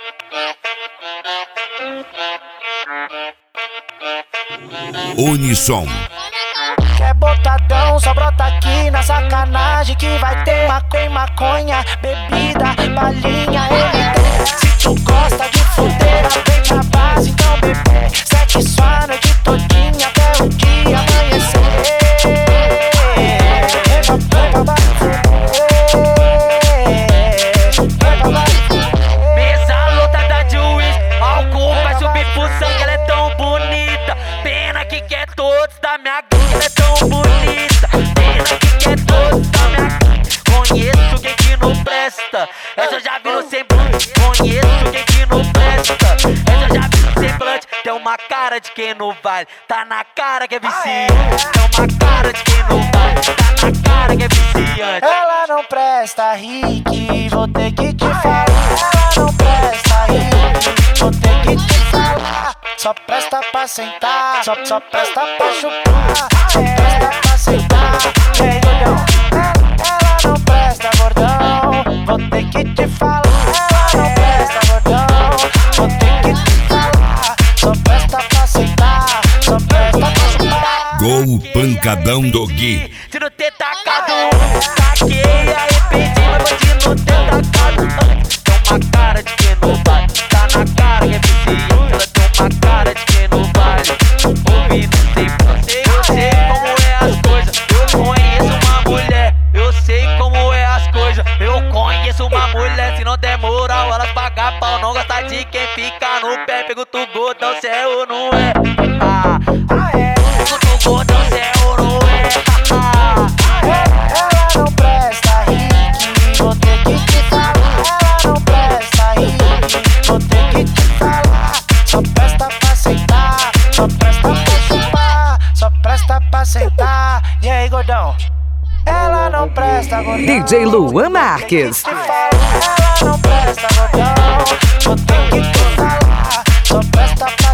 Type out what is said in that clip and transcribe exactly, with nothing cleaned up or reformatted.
Unissom. Quer botadão, só brota aqui na sacanagem que vai ter maconha, maconha, bebida, balinha, ele. Se tu gosta de fudeira, vem na base, então bebê. Sexo a noite todinha até o dia amanhecer. Mesa lotada de uísque, álcool vai subir pro sangue, ela é tão bonita. Pena que quer todos da minha gangue, ela é tão bonita. Pena que quer todos da minha gangue. Conheço quem que não presta, essa eu já vi no semblante. Conheço quem que não presta, essa eu já vi no semblante. Tem uma cara de quem não vale, tá na cara que é viciante. Tem uma cara de quem não vale, tá na cara que é viciante. Ela não presta, Rick, vou ter que te falar. Ela não presta, Rick, vou ter que te falar. Só presta pra sentar, só, só presta pra chupar. Só presta pra sentar, ei, gordão. Ela não presta, gordão, vou ter que te falar. Ela não presta, gordão, vou ter que te falar. Só presta pra sentar, só presta pra chupar. Gol pancadão do Gui. Se não ter tacado um, saquei, arrependi, mas vou te não ter tacado antes. Tem uma cara de quem não vale, tá na cara que é viciante. Ela tem uma cara de quem não vale, ouvindo sempre. Eu sei, eu sei como é as coisas. Eu conheço uma mulher, eu sei como é as coisas. Eu conheço uma mulher, se não der moral, elas pagam pau. Não gosta de quem fica no pé. Pergunta o gordão se é ou não é. Ah, ah é. Pergunta o gordão se é ou não é. Ah, ah é. Ela não presta, Rick, vou ter que te falar. Ela não presta, Rick, vou ter que te falar. Só presta pra sentar, só presta pra chupar. Só presta pra sentar, e aí, gordão? Ela não presta, gordão. D J Luan Marques. Ela não presta, gordão, vou ter que te falar. Só presta pra